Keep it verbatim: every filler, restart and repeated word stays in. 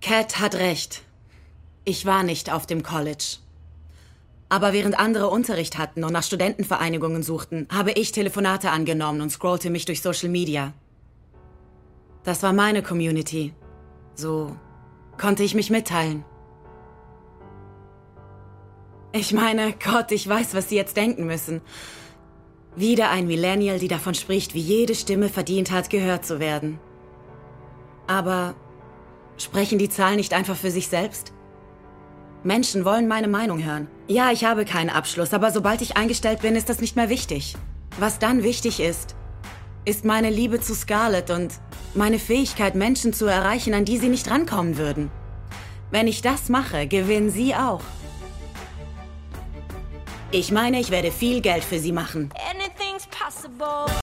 Cat hat recht. Ich war nicht auf dem College. Aber während andere Unterricht hatten und nach Studentenvereinigungen suchten, habe ich Telefonate angenommen und scrollte mich durch Social Media. Das war meine Community. So konnte ich mich mitteilen. Ich meine, Gott, ich weiß, was Sie jetzt denken müssen. Wieder ein Millennial, die davon spricht, wie jede Stimme verdient hat, gehört zu werden. Aber sprechen die Zahlen nicht einfach für sich selbst? Menschen wollen meine Meinung hören. Ja, ich habe keinen Abschluss, aber sobald ich eingestellt bin, ist das nicht mehr wichtig. Was dann wichtig ist, ist meine Liebe zu Scarlett und meine Fähigkeit, Menschen zu erreichen, an die sie nicht rankommen würden. Wenn ich das mache, gewinnen sie auch. Ich meine, ich werde viel Geld für sie machen. Anything's possible.